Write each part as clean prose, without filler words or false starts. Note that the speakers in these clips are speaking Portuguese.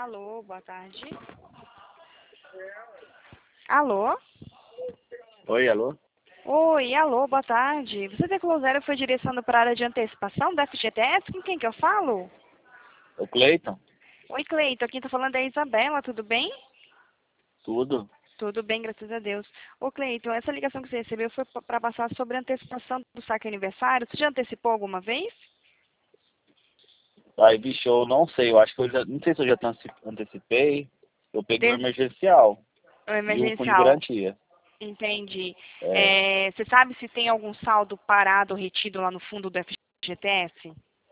Alô, boa tarde. Alô? Oi, alô? Oi, alô, boa tarde. Você declarou zero foi direcionado para a área de antecipação da FGTS? Com quem que eu falo? O Cleiton? Oi, Cleito, quem tá falando é a Isabela, tudo bem? Tudo? Tudo bem, graças a Deus. Ô, Cleito, essa ligação que você recebeu foi para passar sobre a antecipação do saque aniversário. Você já antecipou alguma vez? Aí, bicho, eu não sei, eu acho que eu já, não sei se eu já antecipei, eu peguei o emergencial O e o fundo de emergencial. garantia. Entendi. É, Você sabe se tem algum saldo parado ou retido lá no fundo do FGTS?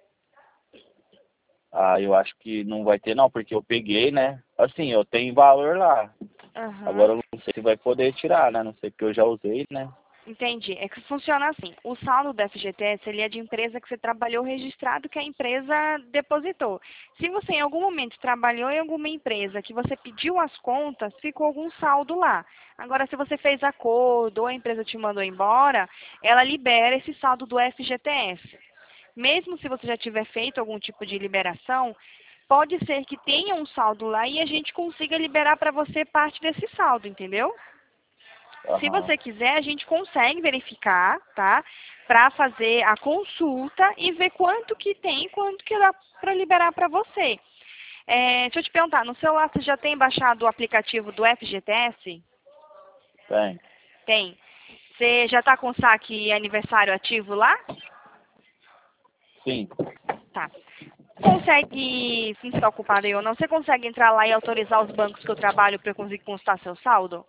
eu acho que não vai ter não, porque eu peguei, né? Assim, eu tenho valor lá. Aham. Agora eu não sei se vai poder tirar, né? Não sei porque eu já usei, né? Entendi. É que funciona assim. O saldo do FGTS, ele é de empresa que você trabalhou registrado, que a empresa depositou. Se você em algum momento trabalhou em alguma empresa que você pediu as contas, ficou algum saldo lá. Agora, se você fez acordo ou a empresa te mandou embora, ela libera esse saldo do FGTS. Mesmo se você já tiver feito algum tipo de liberação, pode ser que tenha um saldo lá e a gente consiga liberar para você parte desse saldo, entendeu? Se Aham. você quiser, a gente consegue verificar, tá? Para fazer a consulta e ver quanto que tem, quanto que dá para liberar para você. Deixa eu te perguntar, no celular você já tem baixado o aplicativo do FGTS? Tem. Tem. Você já está com o saque aniversário ativo lá? Sim. Tá. Consegue, se está ocupado aí ou não, você consegue entrar lá e autorizar os bancos que eu trabalho para eu conseguir consultar seu saldo?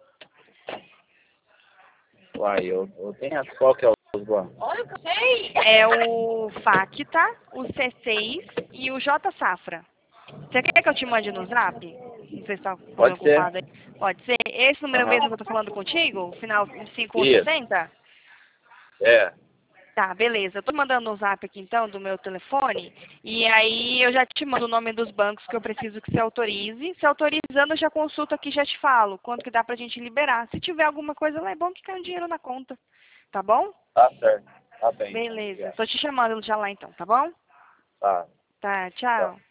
Uai, eu tenho as qual que é os bancos? É o Facta, o C6 e o J Safra. Você quer que eu te mande no zap? Não sei se está Pode ser. ocupado aí. Pode ser. Esse número mesmo que Aham. eu tô falando contigo? Final Isso. 5160? É. Tá, beleza. Eu tô mandando no zap aqui então do meu telefone. E aí eu já te mando o nome dos bancos que eu preciso que você autorize. Se autorizando, eu já consulto aqui e já te falo quanto que dá pra gente liberar. Se tiver alguma coisa lá, é bom que caia um dinheiro na conta. Tá bom? Tá certo. Tá bem, então. Beleza. Obrigado. Tô te chamando já lá então, tá bom? Tá. Tá, Tchau. tchau.